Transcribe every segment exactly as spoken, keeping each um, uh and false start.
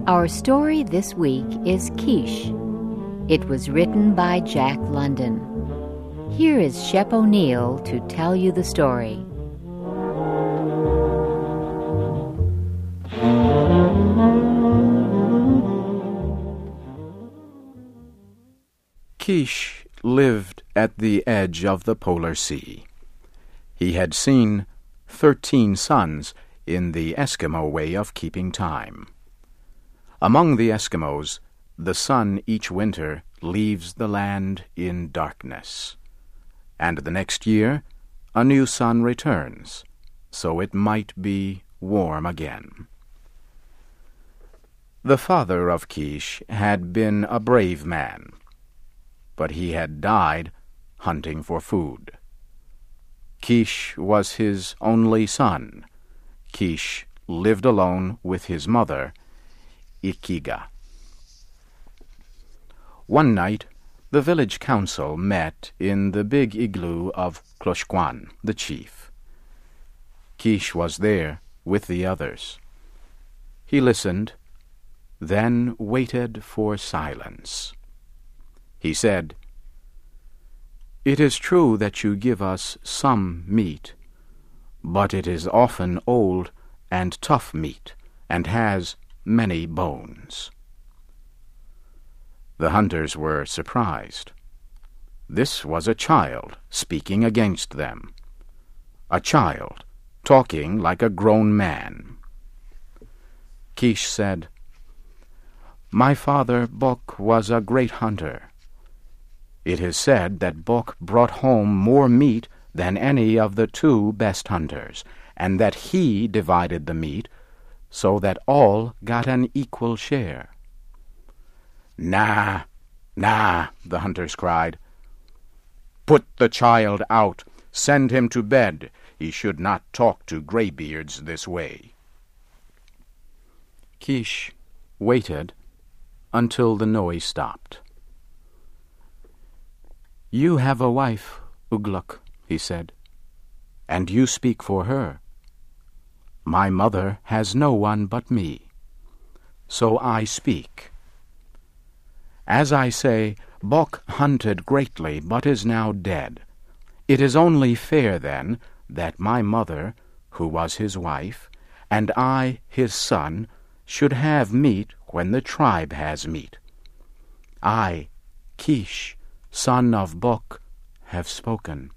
Our story this week is Kish. It was written by Jack London. Here is Shep O'Neill to tell you the story. Kish lived at the edge of the polar sea. He had seen thirteen suns in the Eskimo way of keeping time. Among the Eskimos, the sun each winter leaves the land in darkness, and the next year a new sun returns, so it might be warm again. The father of Kish had been a brave man, but he had died hunting for food. Kish was his only son. Kish lived alone with his mother, Ikiga. One night, the village council met in the big igloo of Kloshkwan, the chief. Kish was there with the others. He listened, then waited for silence. He said, "It is true that you give us some meat, but it is often old and tough meat, and has many bones." The hunters were surprised. This was a child speaking against them, a child talking like a grown man. Kish said, "My father, Bok, was a great hunter. It is said that Bok brought home more meat than any of the two best hunters, and that he divided the meat so that all got an equal share." "Nah, nah," the hunters cried. "Put the child out. Send him to bed. He should not talk to graybeards this way." Kish waited until the noise stopped. "You have a wife, Ugluk," he said, "and you speak for her. My mother has no one but me, so I speak. As I say, Bok hunted greatly, but is now dead. It is only fair, then, that my mother, who was his wife, and I, his son, should have meat when the tribe has meat. I, Kish, son of Bok, have spoken."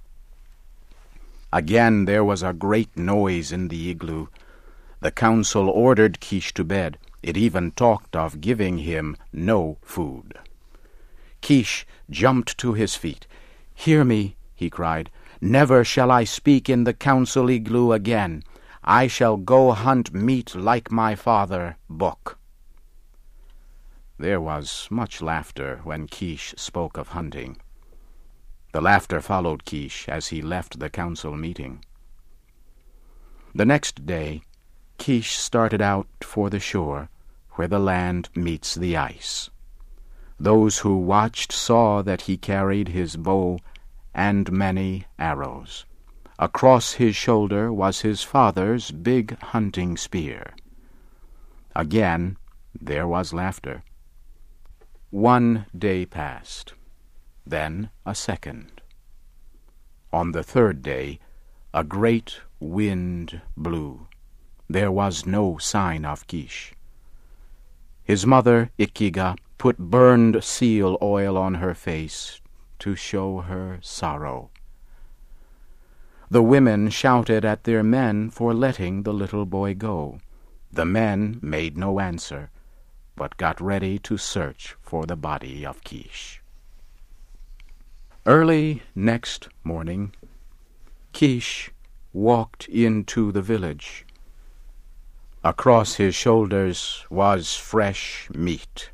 Again there was a great noise in the igloo. The council ordered Kish to bed. It even talked of giving him no food. Kish jumped to his feet. "Hear me," he cried. "Never shall I speak in the council igloo again. I shall go hunt meat like my father, Bok." There was much laughter when Kish spoke of hunting. The laughter followed Kish as he left the council meeting. The next day, Kish started out for the shore, where the land meets the ice. Those who watched saw that he carried his bow and many arrows. Across his shoulder was his father's big hunting spear. Again there was laughter. One day passed, then a second. On the third day, a great wind blew. There was no sign of Kish. His mother, Ikiga, put burned seal oil on her face to show her sorrow. The women shouted at their men for letting the little boy go. The men made no answer, but got ready to search for the body of Kish. Early next morning, Kish walked into the village. Across his shoulders was fresh meat.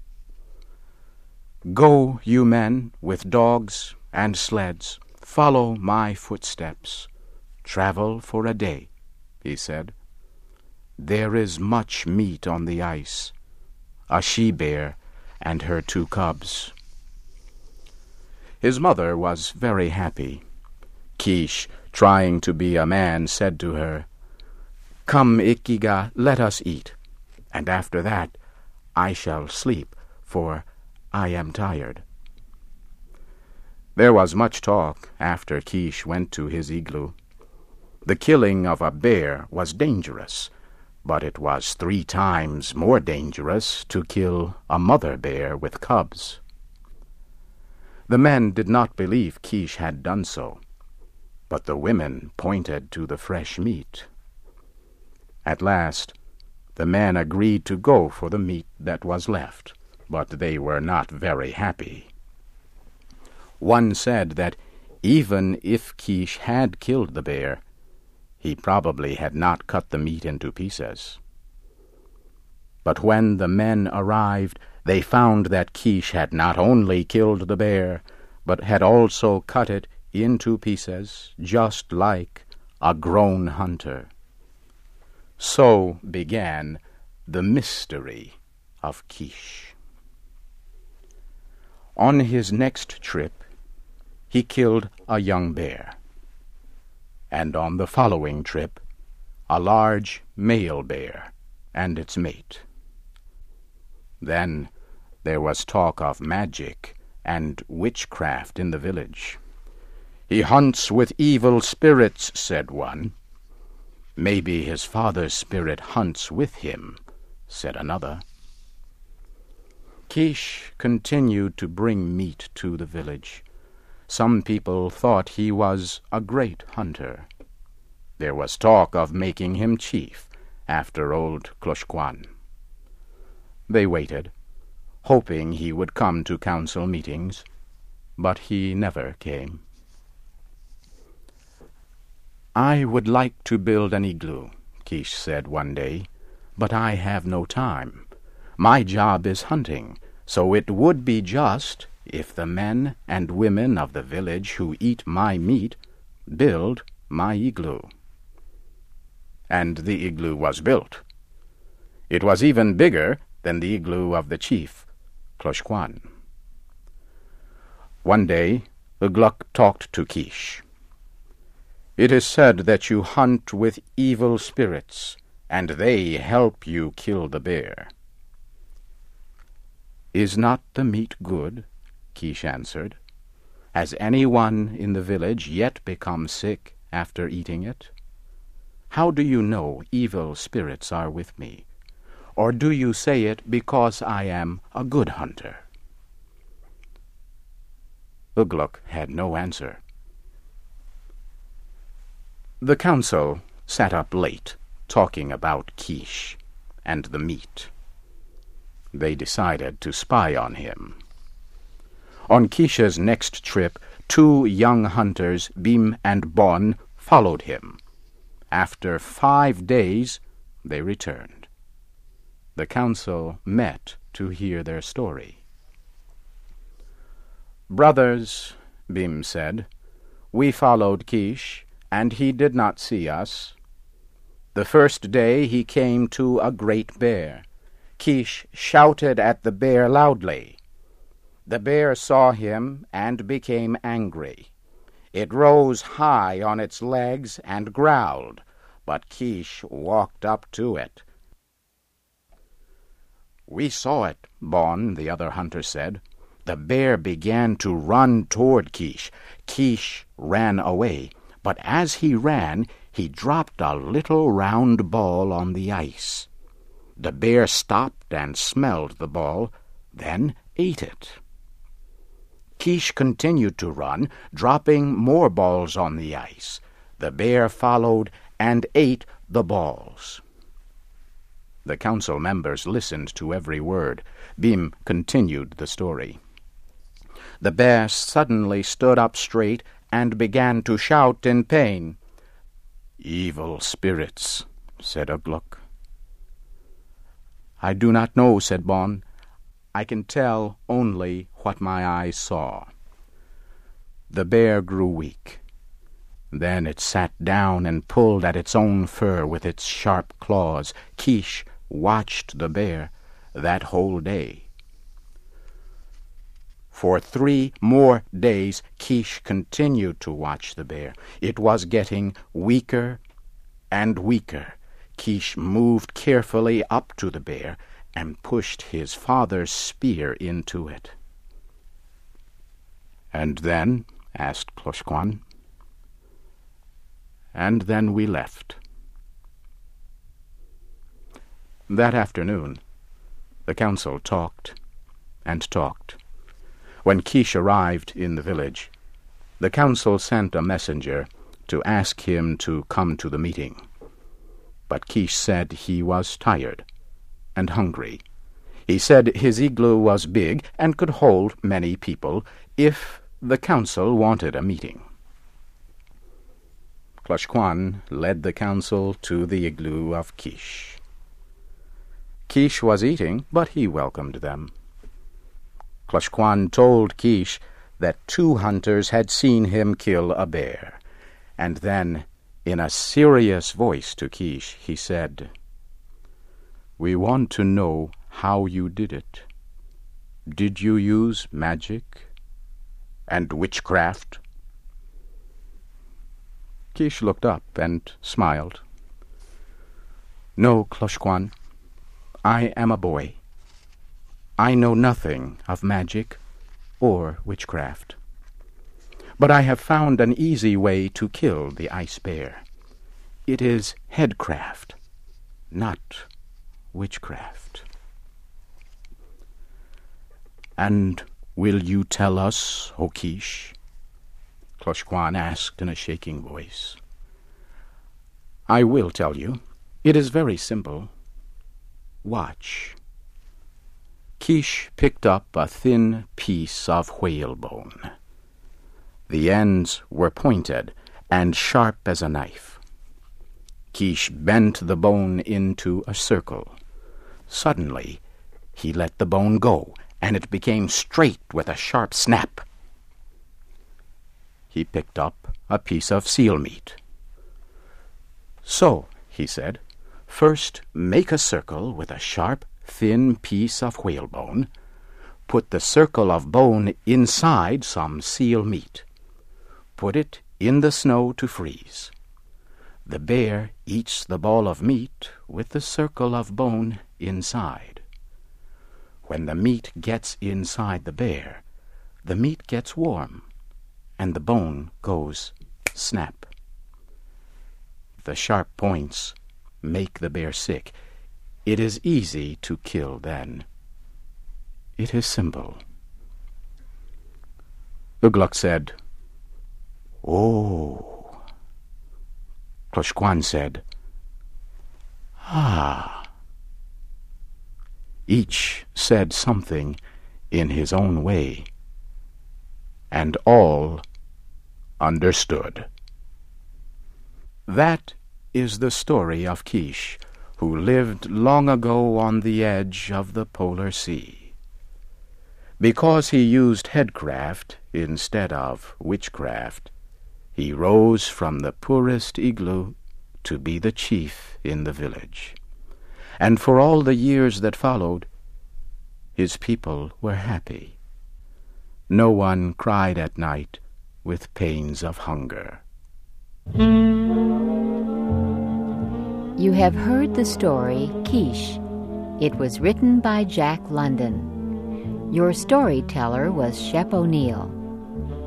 "Go, you men, with dogs and sleds, follow my footsteps. Travel for a day," he said. "There is much meat on the ice, a she-bear and her two cubs." His mother was very happy. Kish, trying to be a man, said to her, "Come, Ikiga, let us eat, and after that I shall sleep, for I am tired." There was much talk after Kish went to his igloo. The killing of a bear was dangerous, but it was three times more dangerous to kill a mother bear with cubs. The men did not believe Kish had done so, but the women pointed to the fresh meat. At last, the men agreed to go for the meat that was left, but they were not very happy. One said that even if Kish had killed the bear, he probably had not cut the meat into pieces. But when the men arrived, they found that Kish had not only killed the bear, but had also cut it into pieces, just like a grown hunter. So began the mystery of Kish. On his next trip, he killed a young bear, and on the following trip, a large male bear and its mate. Then there was talk of magic and witchcraft in the village. "He hunts with evil spirits," said one. "Maybe his father's spirit hunts with him," said another. Kish continued to bring meat to the village. Some people thought he was a great hunter. There was talk of making him chief after old Clochquan. They waited, hoping he would come to council meetings, but he never came. "I would like to build an igloo," Kish said one day, "but I have no time. My job is hunting, so it would be just if the men and women of the village who eat my meat build my igloo." And the igloo was built. It was even bigger than the igloo of the chief, Clochquan. One day, Ugluk talked to Kish. "It is said that you hunt with evil spirits, and they help you kill the bear." "Is not the meat good?" Kish answered. "Has anyone in the village yet become sick after eating it? How do you know evil spirits are with me? Or do you say it because I am a good hunter?" Ugluk had no answer. The council sat up late, talking about Kish and the meat. They decided to spy on him. On Kish's next trip, two young hunters, Bim and Bon, followed him. After five days, they returned. The council met to hear their story. "Brothers," Bim said, "we followed Kish, and he did not see us. The first day he came to a great bear. Kish shouted at the bear loudly. The bear saw him and became angry. It rose high on its legs and growled, but Kish walked up to it." "We saw it," Bon, the other hunter, said. "The bear began to run toward Kish. Kish ran away, but as he ran, he dropped a little round ball on the ice. The bear stopped and smelled the ball, then ate it. Kish continued to run, dropping more balls on the ice. The bear followed and ate the balls." The council members listened to every word. Bim continued the story. "The bear suddenly stood up straight and began to shout in pain. 'Evil spirits,' said Ugluk. "I do not know," said Bon. "I can tell only what my eyes saw." The bear grew weak. Then it sat down and pulled at its own fur with its sharp claws. Kish watched the bear that whole day. For three more days, Kish continued to watch the bear. It was getting weaker and weaker. Kish moved carefully up to the bear and pushed his father's spear into it. "And then?" asked Cloche-Quan. "And then we left." That afternoon, the council talked and talked. When Kiche arrived in the village, the council sent a messenger to ask him to come to the meeting. But Kiche said he was tired and hungry. He said his igloo was big and could hold many people if the council wanted a meeting. Cloche-Quan led the council to the igloo of Kiche. Kiche was eating, but he welcomed them. Cloche-Quan told Kiche that two hunters had seen him kill a bear, and then, in a serious voice to Kiche, he said, "We want to know how you did it. Did you use magic and witchcraft?" Kiche looked up and smiled. "No, Cloche-Quan, I am a boy. I know nothing of magic or witchcraft. But I have found an easy way to kill the ice bear. It is headcraft, not witchcraft." "And will you tell us, O Kiche?" Cloche-Quan asked in a shaking voice. "I will tell you. It is very simple. Watch." Kiche picked up a thin piece of whalebone. The ends were pointed and sharp as a knife. Kiche bent the bone into a circle. Suddenly, he let the bone go, and it became straight with a sharp snap. He picked up a piece of seal meat. "So," he said, "first make a circle with a sharp, thin piece of whalebone. Put the circle of bone inside some seal meat. Put it in the snow to freeze. The bear eats the ball of meat with the circle of bone inside. When the meat gets inside the bear, the meat gets warm, and the bone goes snap. The sharp points make the bear sick. It is easy to kill then. It is simple." Ugluck said, "Oh." Cloche-Quan said, "Ah." Each said something in his own way, and all understood. That is the story of Kiche, who lived long ago on the edge of the polar sea. Because he used headcraft instead of witchcraft, he rose from the poorest igloo to be the chief in the village. And for all the years that followed, his people were happy. No one cried at night with pains of hunger. You have heard the story Kiche. It was written by Jack London. Your storyteller was Shep O'Neill.